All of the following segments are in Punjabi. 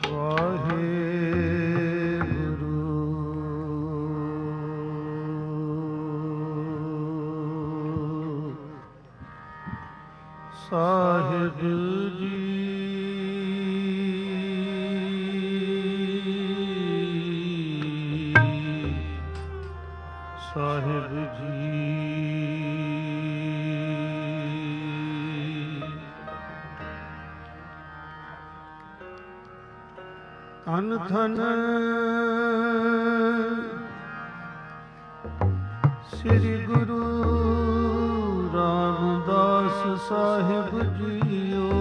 ਸਾਹਿਬ ਜੀ ਸਾਹਿਬ ਜੀ ਧੰਨ ਧੰਨ ਸ੍ਰੀ ਗੁਰੂ ਰਾਮਦਾਸ ਸਾਹਿਬ ਜੀਓ।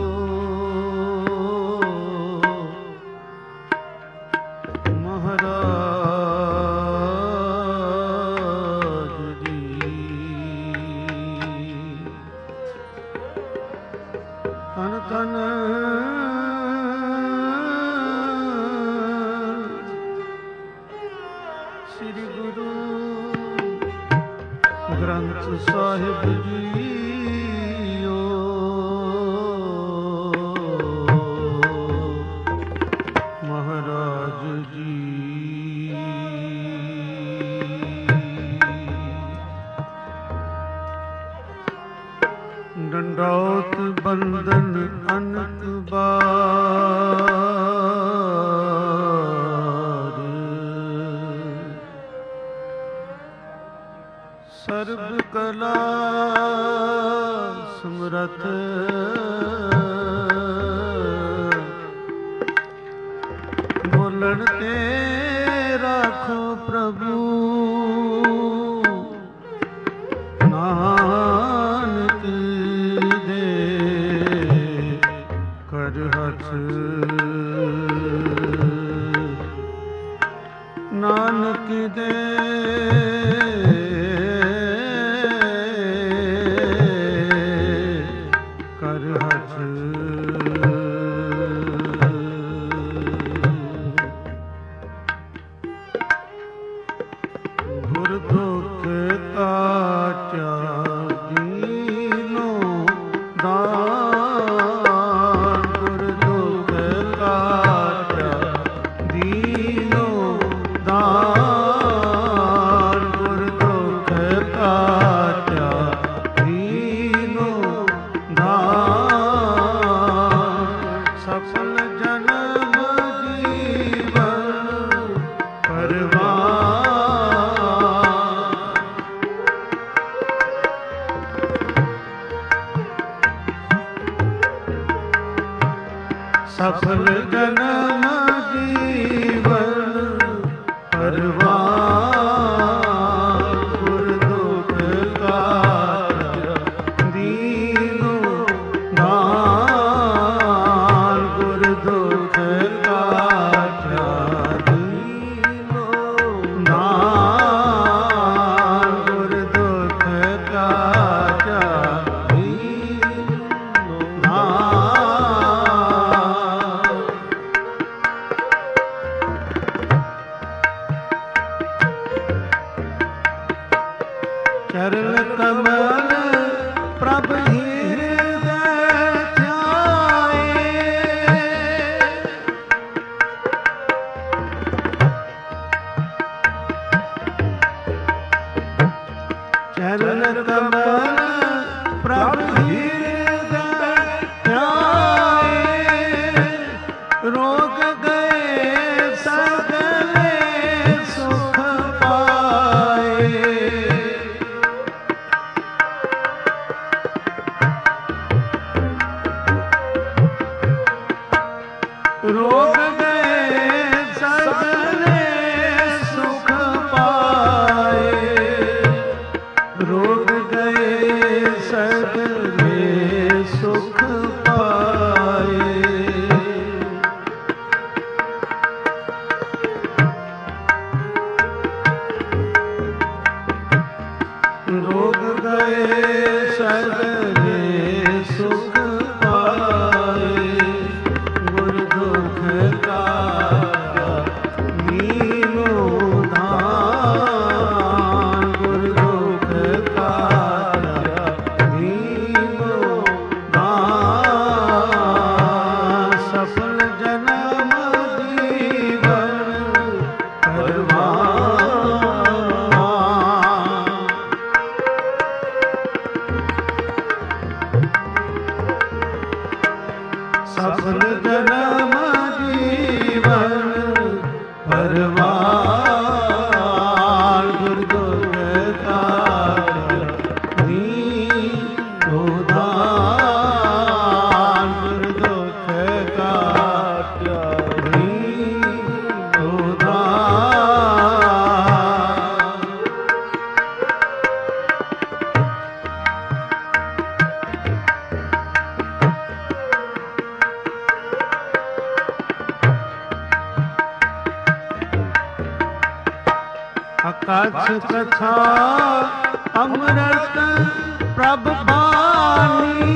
ਮਹਾਰਾਜ ਜੀ ਧੰਨ ਧੰਨ ਸ੍ਰੀ ਗੁਰੂ ਗ੍ਰੰਥ ਸਾਹਿਬ ਜੀਓ। ਮਹਾਰਾਜ ਜੀ ਡੰਡੌਤ ਬੰਦਨ ਅਨਕ ਬਾਰ ਸਰਬ ਕਲਾ ਸਮਰਥ ਬੋਲਣ ਤੇ ਰਾਖੋ ਪ੍ਰਭੂ ਨਾਨਕ ਦੇ ਕਰ ਹੱਥ ਨਾਨਕ ਦੇ ਸਫਲ ਜਨਮ ਜੀਵਨ ਪਰਵਾਨ ਗੁਰ ਦੁਖ ਕਾਟਿਆ ਦੀਨੋ ਦਾਨ ਗੁਰ ਦੁਖ ਕਾਟਿਆ ਦੀਨੋ ਦਾਨ ਗੁਰ ਦੁਖ ਕਾਟਿਆ ਦੀਨੋ ਚਰਨ ਕਮਲ ਪ੍ਰਭ ਹਿਰਦੈ ਧਿਆਏ ਚਰਨ ਕਮਲ ਪ੍ਰਭ ਹਿਰਦੈ ਧਿਆਏ ਰੋਗ ਗਏ ਸਗਲੇ ਸੁਖ ਪਾਏ ਰੋਗ ਗਏ ਸਗਲੇ ਸੁਖ ਪਾਏ ਰੋਗ ਗਏ ਸਗਲੇ ਸੁਖ ਪਾਏ ਰੋਗ ਗਏ ਸਗਲੇ ਸੁਖ ਪਾਏ ਗੁਰ ਦੁਖ ਕਾ सफल जन्म जीवन परवान गुर दुख दीनो दान गुर दुख दीनो दान। अकच्छ कथा अमृत प्रभ बानी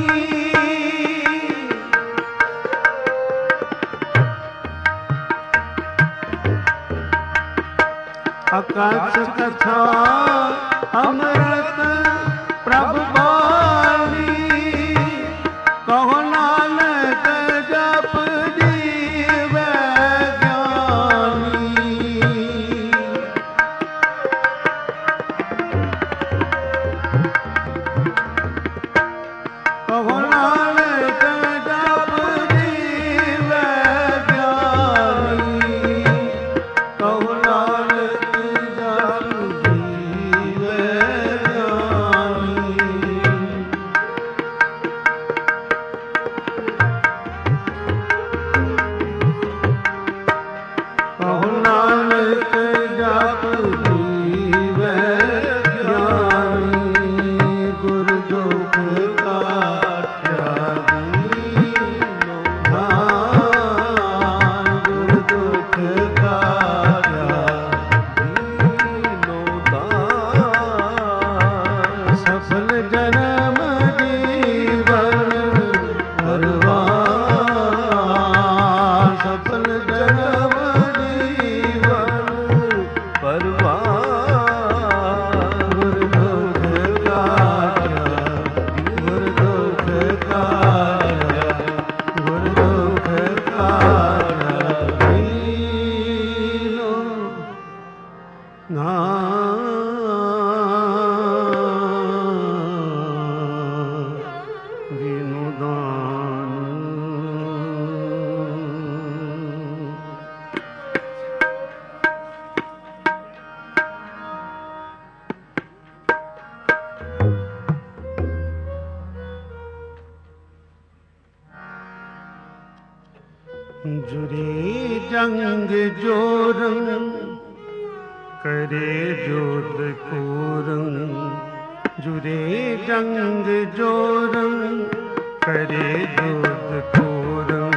अकच्छ कथा अमृत प्रभ बानी कहो नानक जप जीवै ज्ञानी। कहो नानक जप जीवै ज्ञानी। कहो नानक जप जीवै ज्ञानी। कहो नानक जप जीवै ज्ञानी। गुर दुख काटया दीनो दान गुर दुख काटया दीनो दान। सफल जन्म जीवन परवान सफल जन्म जीवन परवान। गुर दुख काटया गुर दुख काटया गुर दुख काटया दीनो दीनो दान। जुरे जंग जोरं करे जोत कोरं। जुरे जंग जोरं करे जोत कोरं।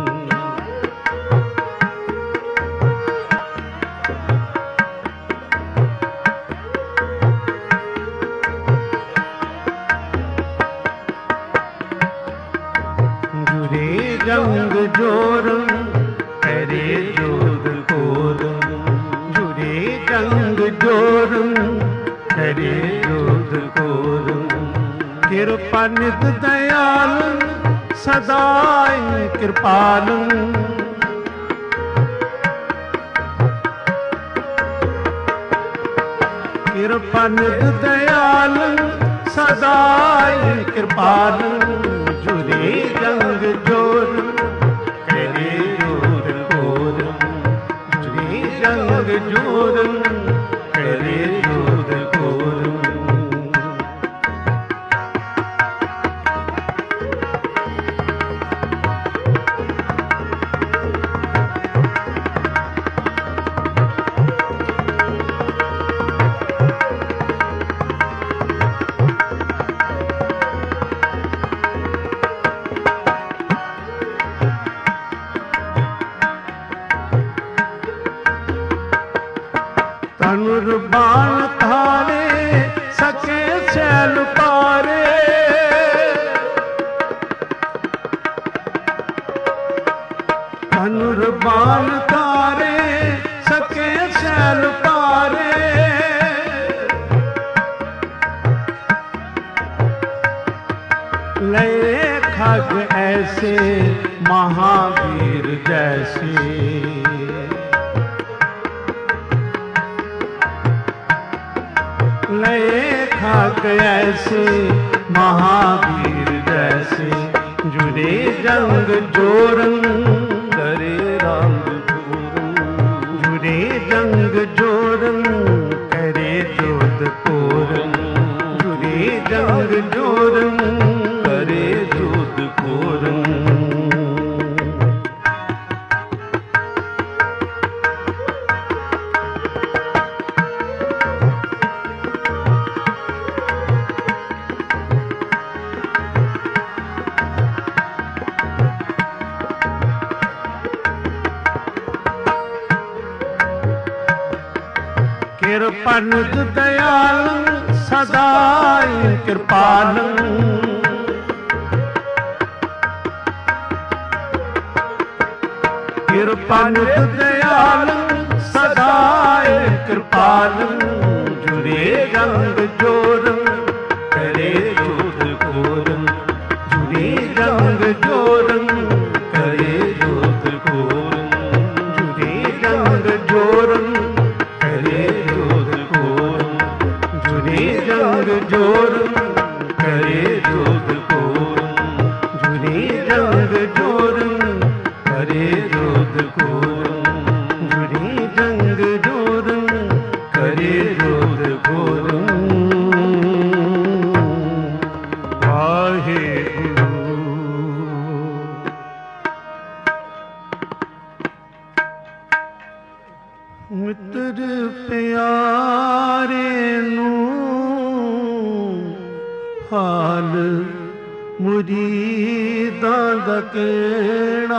जुरे जंग जोरं करे जोत कोरं। जुरे जंग जोरं करे जोत कोरं। कृपा निध दयाल सदाई कृपाल। कृपा निध दयाल सदाई कृपाल। जुरे जंग जोर करे जोर कोर। जुरे जंग जोर करे जोर कोर। धनुर बाण धारे सके शैल पारे। धनुर बाण धारे सके शैल पारे। लये खग ऐसे महावीर जैसे। लये खग ऐसे महावीर जैसे। जुरे जंग जोरन करे रंग पूरन, जुरे जंग जोरन करे जोध पूरन, जुरे जंग जोरन करे जोध पूरन। कृपानिध दयालं सदाई कृपालं, कृपानिध दयालं सदाई कृपालं, जुरे रंग जोरन करे जोध कोरन, जुरे रंग जोरन करे जोध कोरन, जुरे रंग जोरन जंग जोरन करे जोध कोरन, जुरे जंग जोरन करे जोध कोरन, जुरे जंग जोरन करे जोध कोरन। वाहेगुरु। मित्र प्यारे नू हाल मुरीदां दा कहना,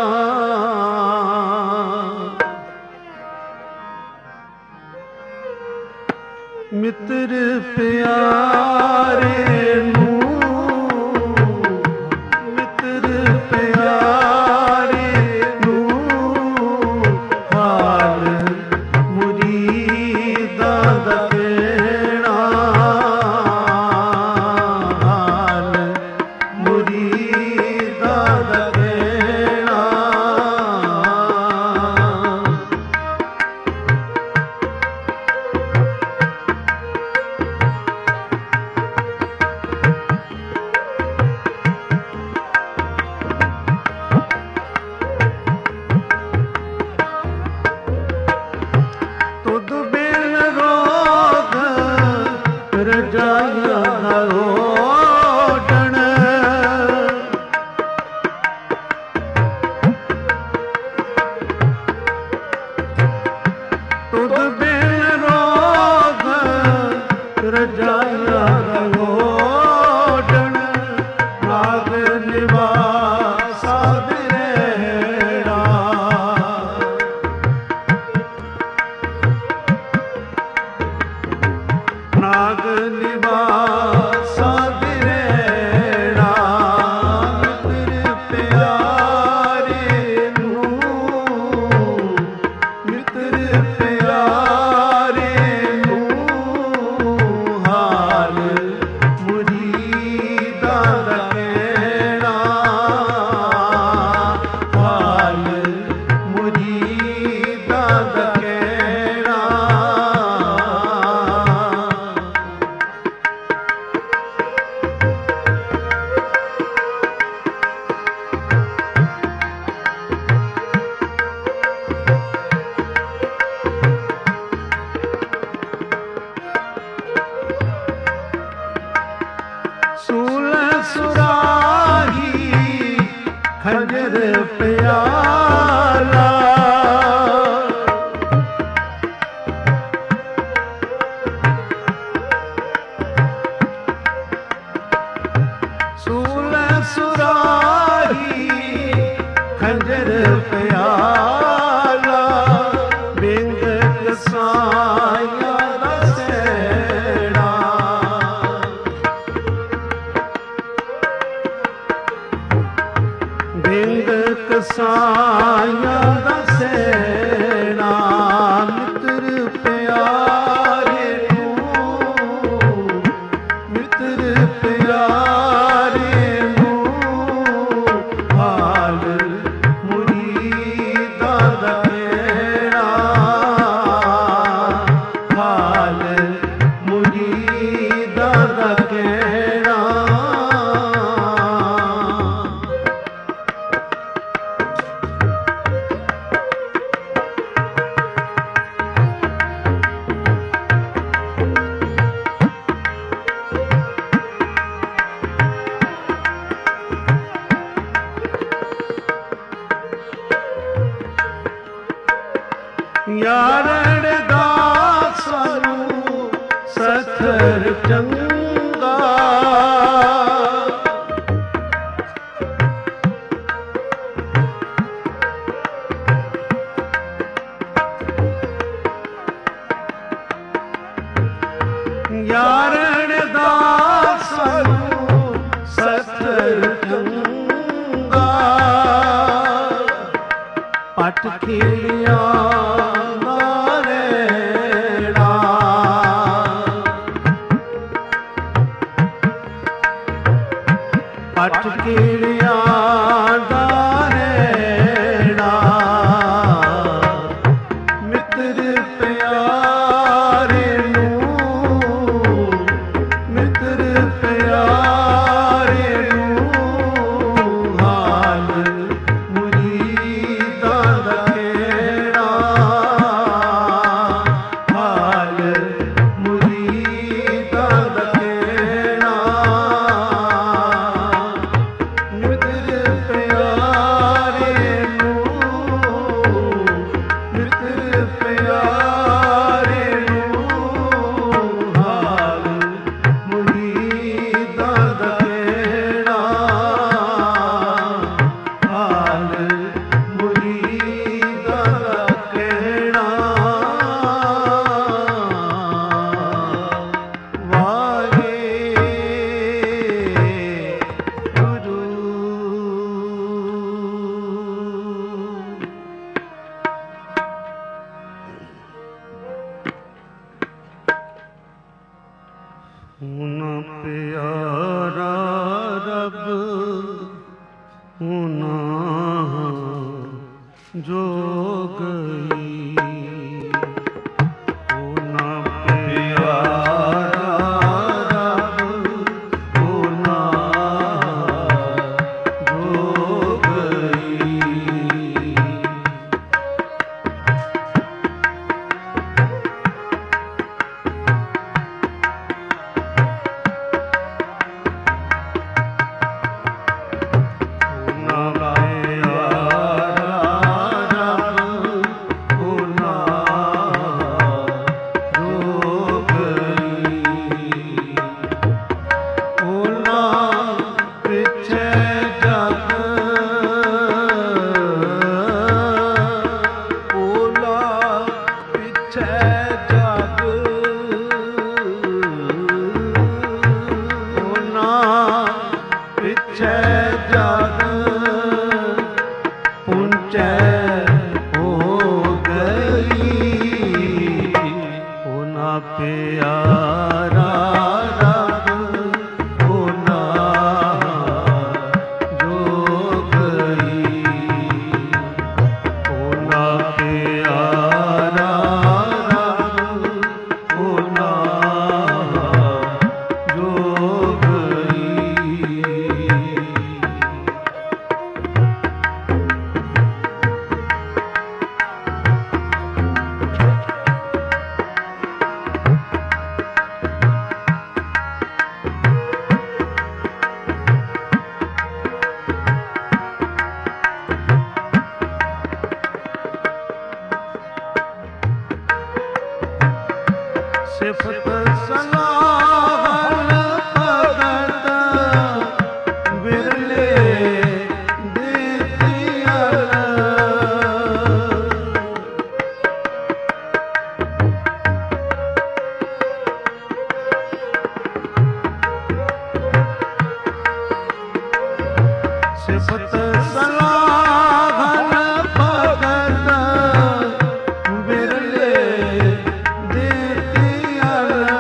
मित्र प्यारे नू, मित्र प्यारे नू हाल मुरीदां दा कहना, खंजर प्याला सूल सुराही खंजर प्याला बिंद कसाया रसेड़ा बिंद कसाया रसेड़ा मित्र प्यारे मित्र प्यारे हाल मुरीदा दा केड़ा हाल मुरीदा दा केड़ा ਯਾਰੜ ਦਾਸ ਨੂੰ ਸਥਰ ਚੰਗਾ ਯਾਰੜ ਦਾਸ ਨੂੰ ਸਥਰ ਚੰਗਾ ਪਟ ਖੇਲਿਆ ਪਟ ਕੀੜਿਆਂ ਦਾ ਰਹਿਣਾ ਮਿੱਤਰ ਪਿਆਰੇ ਨੂੰ ਮਿੱਤਰ ਪਿਆਰੇ ਨੂੰ ਹਾਲ ਮੁਰੀਦਾਂ ਦਾ ਕਹਿਣਾ ਹਾਲ ਮੁਰੀਦਾਂ ਦਾ ਕਹਿਣਾ ਹੁਣ ਪਿਆਰਾ ਰੱਬ ਹੁਣ ਜੋਗਈ ਹੁਣ ਪਿਆਰਾ ਰੱਬ ਹੁਣ ਜੋਗਈ ਪਿਆਰਾ ਰੱਬ ਹੋਣਾ ਜੋਗਈ ਹੋਣਾ ਪਿਆਰਾ ਰੱਬ ਹੋਣਾ ਜੋਗਈ ਸਿਫਤ ਸਲਾਹਨ ਭਗਤ ਵਿਰਲੇ ਦਿੱਤੀਅਲ ਸਿਫਤ ਸਲਾਹਨ ਭਗਤ ਵਿਰਲੇ ਦਿੱਤੀਅਲ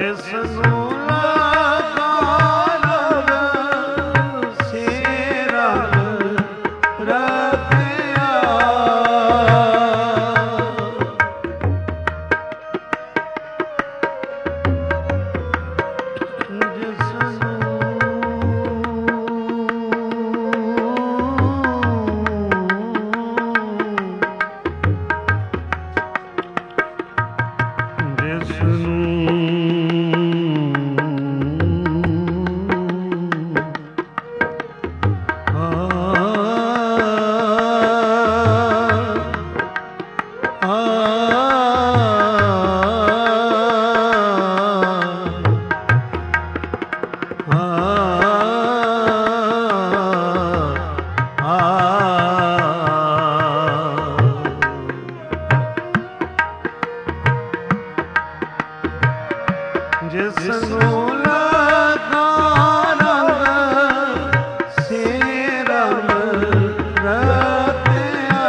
ਜਿਸਨੂੰ ਲਗਾ ਰੰਗ ਸੇ ਰੰਗ ਰਤਿਆ ਜਿਸਨੂੰ ਲਗਾ ਰੰਗ ਸੇ ਰੰਗ ਰਤਿਆ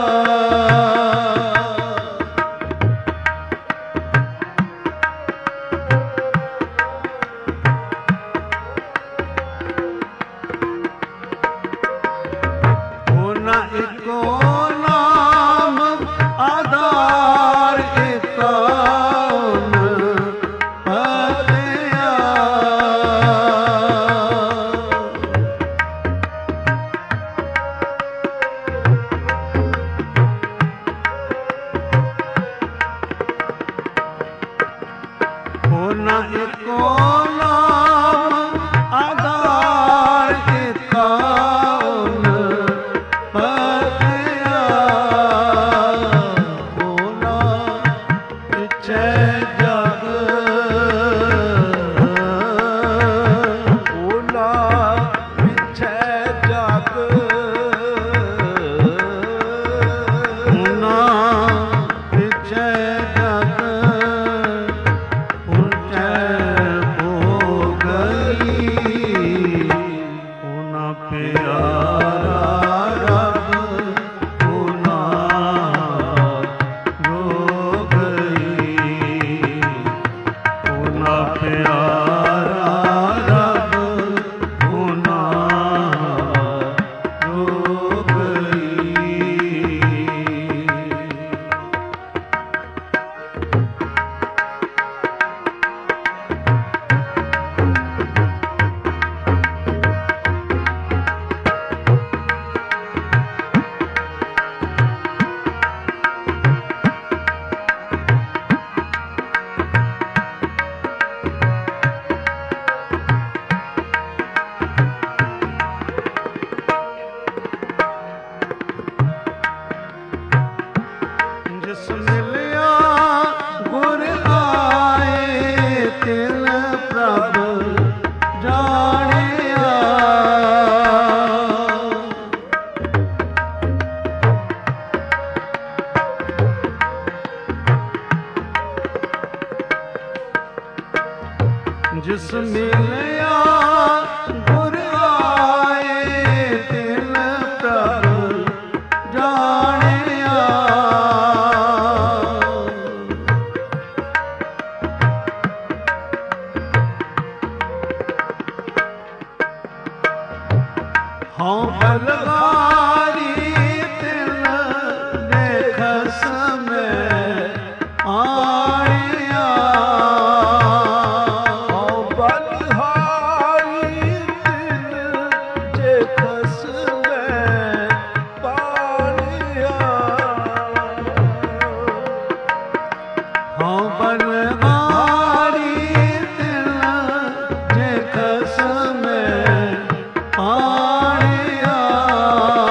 ਉਹਨਾਂ ਇੱਕੋ ਨਾਮ ਆਧਾਰ ਏਕਾ ਉਹਨਾਂ ਇੱਕੋ ਨਾਮ ਆਧਾਰ ਏਕਾ ਪਤਿਆ ਉਹਨਾਂ ਪਿਛੇ ਜਗ ਉਹਨਾਂ ਪਿਛੇ ਜਗ ਉਹਨਾਂ ਪਿਛੇ ਜਗ ਜਿਸ ਮਿਲਿਆ ਗੁਰ ਆਏ ਤਿਨ ਪ੍ਰਭ ਜਾਣਿਆ ਜਿਸ ਮਿਲਿਆ ਗੁਰ ਆਏ ਤਿਨ ਪ੍ਰਭ ਜਾਣਿਆ ਹਉ ਬਲਵਾਰੀ ਤਿਲ ਦੇਖ ਸਮੈ ਆਇਆ ਹਉ ਬਲਹਾਰੀ ਤਿਲ ਦੇਖ ਸਮੈ ਪਾਇਆ ਹਉ ਬਲਹਾਰੀ ਤਿਲ ਦੇਖ ਸਮੈ ਆਇਆ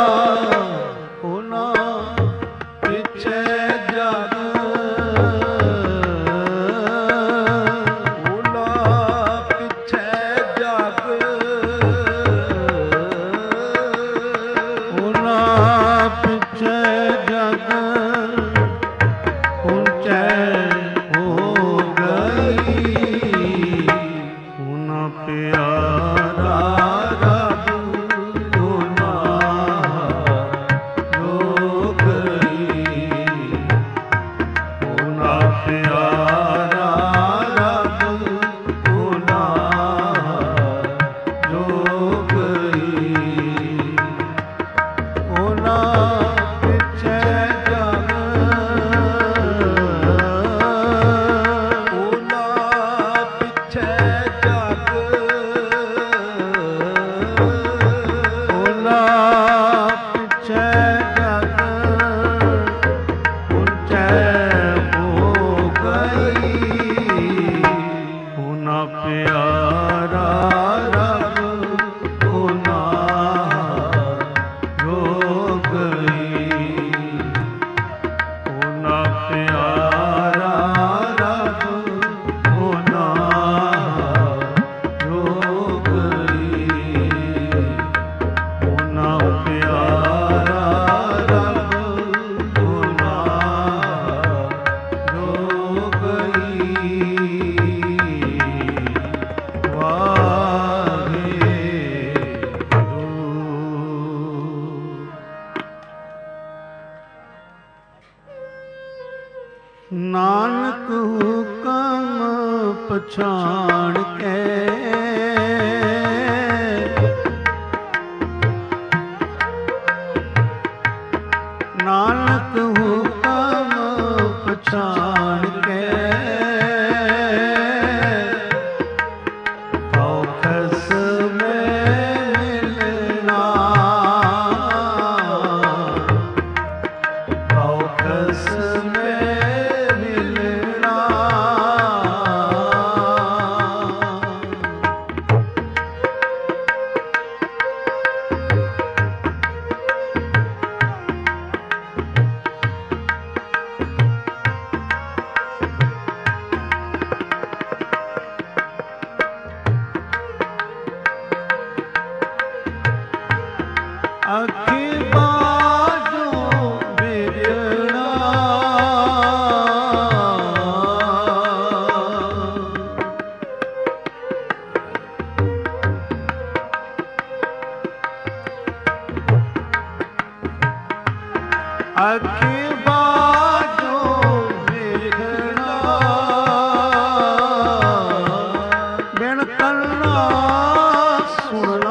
ਪਛਾਣ ਕੇ ਨਾਨਕ ਹੁਕਮ ਪਛਾਣ ਕੇ ਔਖਸ ਮਿਲਣਾ ਔਖਸ ਮਿਲਣਾ ਅੱਖੀ ਬਾਝੋਂ ਵਿਰਣਾ ਅੱਖੀ ਬਾਝੋਂ ਵਿਰਣਾ ਬਿਨ ਕੰਨਾ ਸੁਣਨਾ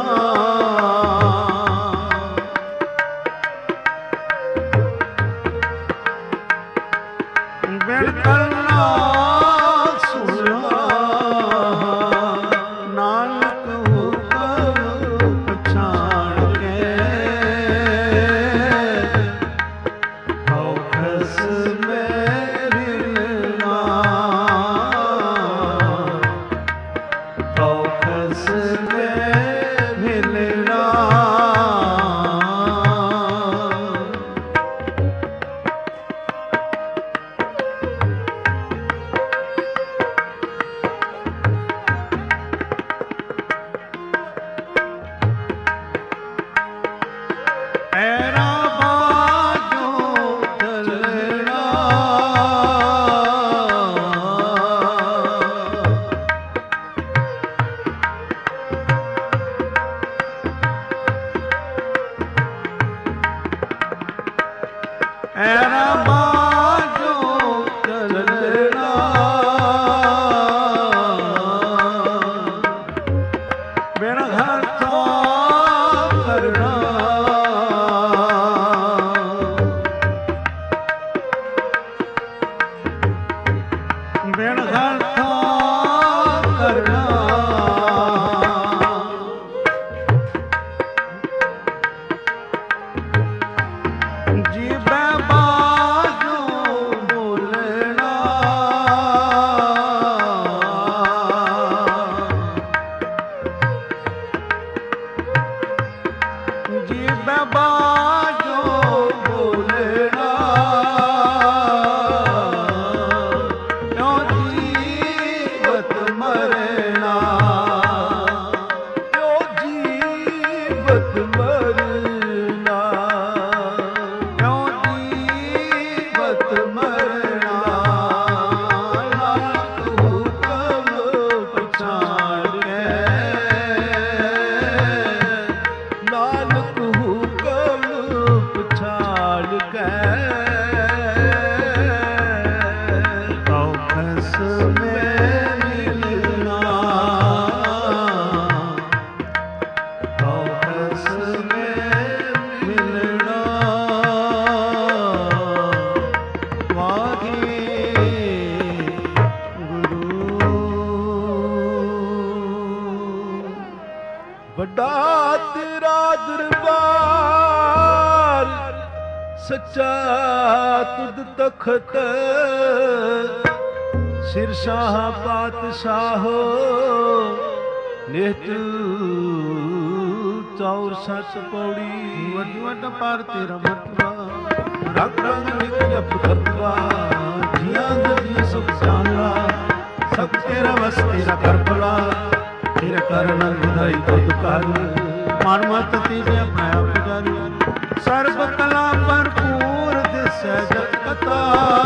ਬਿਨ ਕੰਨਾ ਸੁਣਨਾ ਨਾਨਕ ਹੁਕਮ ਪਛਾਣ ਕੇ ਔਖਸ ਮਿਲਣਾ ਔਖਸ ਮਿਲਣਾ ਪੈਰਾਂ ਬਾਝੋਂ ਚੱਲਣਾ ਪੈਰਾਂ ਬਾਝੋਂ ਚੱਲਣਾ ਬਿਨ ਹੱਥਾਂ ਕਰਨਾ ਬਿਨ ਹੱਥਾਂ ਕਰਨਾ ਜੀਭੇ ਬਾਝੋਂ ਬੋਲਣਾ ਜੀਭੇ ਬਾਝੋਂ ਬੋਲਣਾ ਕਿਉਂ ਜੀਵਤ ਮਰਨਾ ਕਿਉਂ ਜੀਵਤ ਮਰਨਾ ਕਿਉਂ ਜੀਵਤ ਮਰਨਾ ਨਾਨਕ ਹੁਕਮ ਪਛਾਣ ਕੇ ਨਾਨਕ ਹੁਕਮ ਪਛਾਣ ਕੇ ਔਖਸ ਮਿਲਣਾ ਔਖਸ ਮਿਲਣਾ ਵਾਹਿਗੁਰੂ ਵੱਡਾ ਤੇਰਾ ਦਰਬਾਰ ਸੱਚਾ ਤੁਧ ਤਖਤ ਸਿਰ ਸ਼ਾਹ ਪਾਤਸ਼ਾਹੋ ਨਿਹਤ ਚੌਰ ਸੱਚ ਪੌੜੀ ਵੱਡ ਵੱਡ ਪਰ ਤੇਰਾ ਮਰਤਬਾ ਰੰਗ ਰੰਗ ਨਿਕ ਜਪ ਕਰਵਾ ਜੀਆਂ ਦੀ ਸੁਖ ਜਾਣਵਾ ਸਭ ਤੇਰਾ ਵਸ ਤੇਰਾ ਕਰ ਭਲਾ ਤੇਰਾ ਕਰਨ ਵਧਾਈ ਤੁਧ ਕਰ ਮਨ ਮਤ ਤੀਜੇ ਆਪਣਾ ਆਪ ਜਾਣੀ ਸਰਬ ਕਲਾ ਭਰਪੂਰ ਦਿਸੈ ਜਗ ਕਥਾ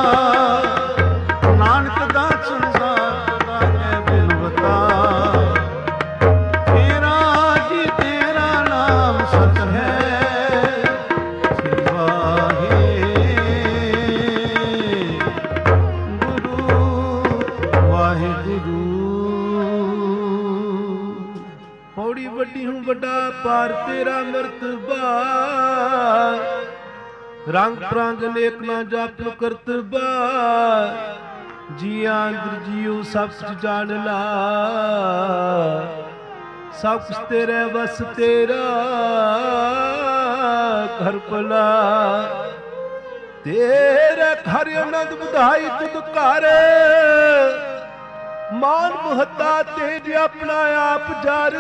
ਨਾਨਕ ਦਾਸ ਸੰਸਾਰ ਦਾ ਹੈ ਬਿਨਵਤਾ ਤੇਰਾ ਜੀ ਤੇਰਾ ਨਾਮ ਸਤ ਹੈ ਵਾਹਿਗੁਰੂ ਵਾਹਿਗੁਰੂ। ਪੌੜੀ ਵੱਡੀ ਹੂੰ ਵੱਡਾ ਪਾਰ ਤੇਰਾ ਮਰਤਬਾ, ਰੰਗ ਪ੍ਰੰਗ ਨੇਕ ਨਾ ਜਾਪਿ ਕਰਤਬਾ, ਜੀਆਂ ਅੰਦਰ ਜੀਉ ਸਭ ਕੁਛ ਜਾਣ ਲਾ, ਸਭ ਕੁਛ ਤੇਰੇ ਵਸ ਤੇਰਾ ਘਰ ਭਲਾ, ਤੇਰੇ ਘਰ ਆਨੰਦ ਵਧਾਈ ਤੁਧ ਘਰ, ਮਾਨ ਮਹੱਤਾ ਤੇਜ ਆਪਣਾ ਆਪ ਜਰ,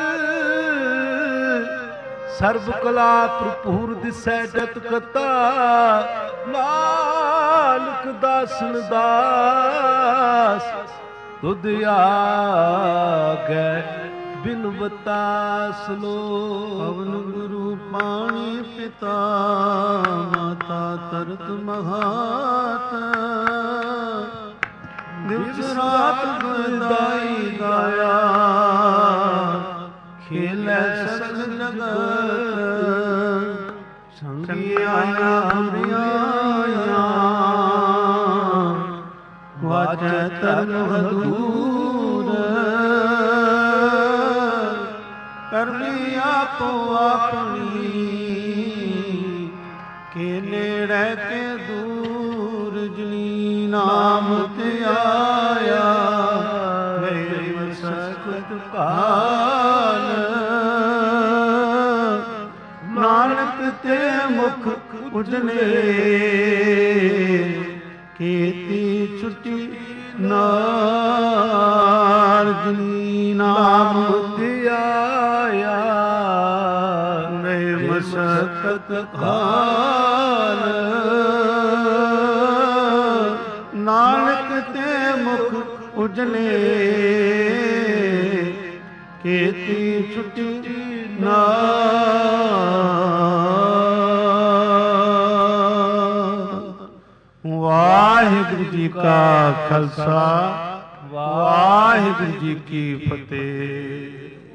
ਸਰਬ ਕਲਾ ਭਰਪੂਰ ਦਿਸੈ ਜਤ ਕਤਾ, ਨਾਨਕ ਦਾਸਨ ਦਾਸ ਤੁਧ ਆਗੈ ਬਿਨਵਤਾ ਸਲੋਕ। ਪਵਨ ਗੁਰੂ ਪਾਣੀ ਪਿਤਾ, ਮਾਤਾ ਤਰਤ ਮਹਾਤ, ਦਿਵਸ ਰਾਤ ਗੁਰਦਾਈ ਗਾਇਆ, ਖੇਲੈ ਸਗਲ ਜਗਤ, ਸੰਗੀ ਆਇਆ ਹਰਿਆਇਆ, ਵਾਜੈ ਤਨ ਹਦੂਰ, ਕਰਮੀ ਆਪੋ ਆਪਣੀ, ਕੇ ਨੇੜੇ ਕੇ ਦੂਰ, ਜਨੀ ਨਾਮ ਤੇ ਆਇਆ, ਗਏ ਸਖਤ ਕਾਲ, ਨਾਨਕ ਤੇ ਮੁਖ ਉਜਲੇ, ਕੀਤੀ ਛੁੱਟੀ ਨਾਲ, ਜਨੀ ਨਾਮ ਤੇ ਆਇਆ, ਗਏ ਮਸਕਤ ਕਾਲ, ਨਾਨਕ ਤੇ ਮੁਖ ਉਜਲੇ, ਕੀਤੀ ਛੁੱਟੀ ਨਾਲ। ਵਾਹਿਗੁਰੂ ਜੀ ਕਾ ਖਾਲਸਾ, ਵਾਹਿਗੁਰੂ ਜੀ ਕੀ ਫਤਿਹ।